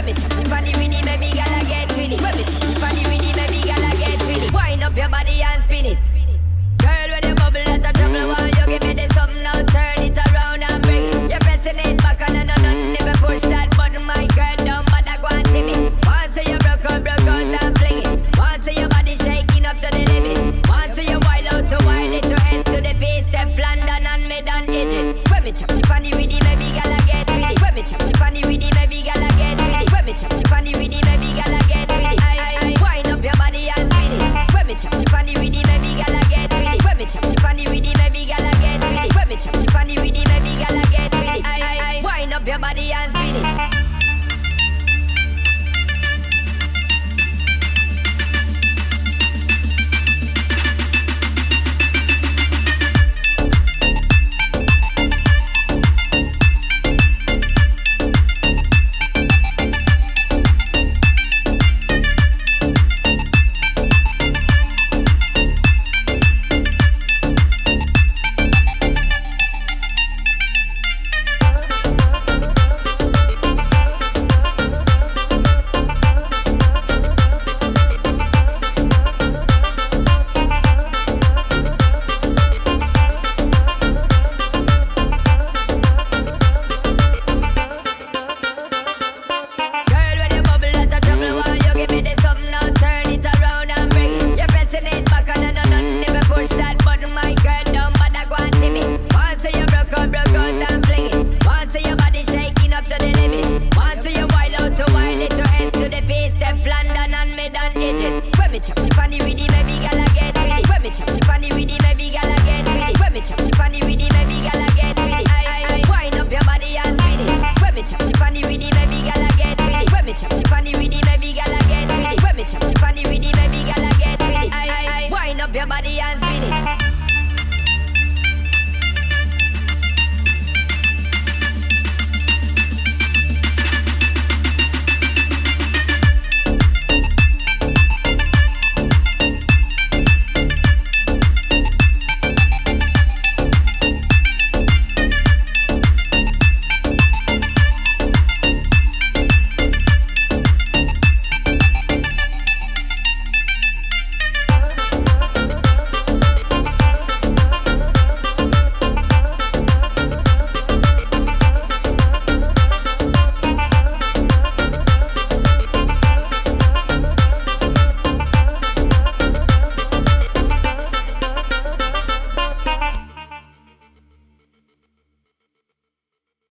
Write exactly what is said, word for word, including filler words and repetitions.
me chop it on the rhythm, baby girl, I get with it. When me chop it on the rhythm, baby girl, I get with it. Wind up your body and spin it. Girl, when you bubble out of trouble, while you give me the something now, turn it around and bring it. You're pressing it back and no, no, no, never push that button, my girl, down, but I go and tip it. Once you broke out, broke out and fling it. Once your body shaking up to the limit. Once you wild out to wild it, to S to the base, step London and mid and edges. When me chop it on the rhythm, baby girl, I get with it. When me chop it on the rhythm, baby girl, I get with it. When me chop it on the rhythm, baby girl, I get with it. I, I, wind up your body and spin it. When me chop it on the rhythm, baby girl, I get with it. When me chop it on the rhythm, baby girl, I get with it. When me chop it on the rhythm, baby girl, I get with it. I, I, I, wind up your body and spin it. London and mid and edges. When me chop it on the rhythm,